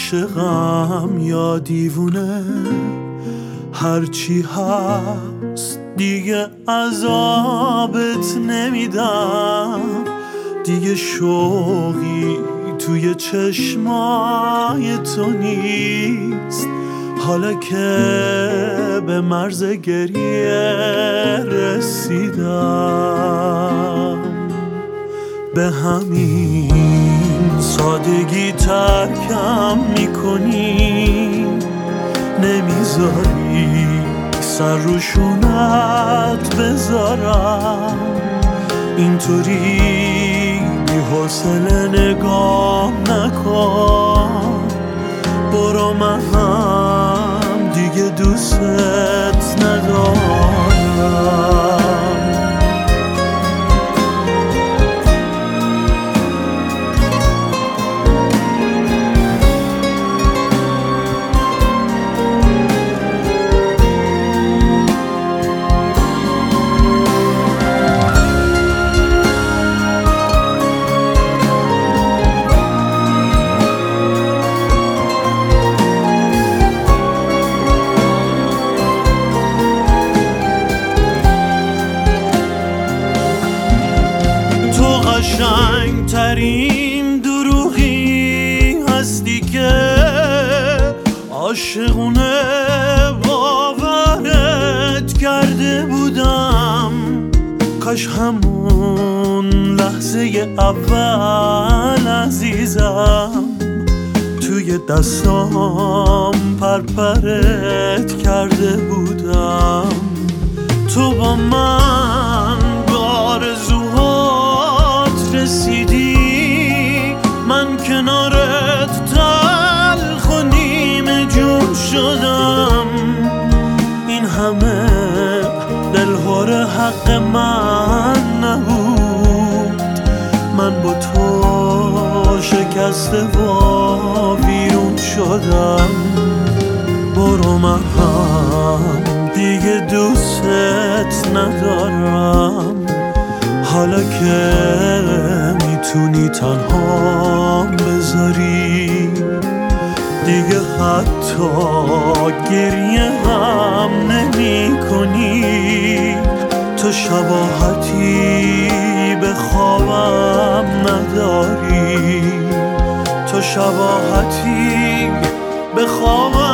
عاشقم یا دیوونه، هرچی هست دیگه عذابت نمیدم. دیگه شوقی توی چشمای تو نیست، حالا که به مرز گریه رسیدم. به همین سادگی ترکم میکنی، نمیذاری سر روشونت بذارم. اینطوری بی حوصله نگاه نکن، برو من هم دیگه دوست ندارم. قشنگترین دروغی هستی که عاشقونه باورت کرده بودم. کاش همون لحظه اول عزیزم توی دستام پرپرت کرده بودم. تو با من به آرزوهات رسیدی، من کنارت تلخ و نیمه جون شدم. این همه دلهور حق من نبود، من با تو شکسته و بیرون شدم. برو من هم دیگه دوست ندارم، حالا که میتونی تنها بذاری. دیگه حتی گریه هم نمی کنی، تو شباهتی به خوابم نداری، تو شباهتی به خوابم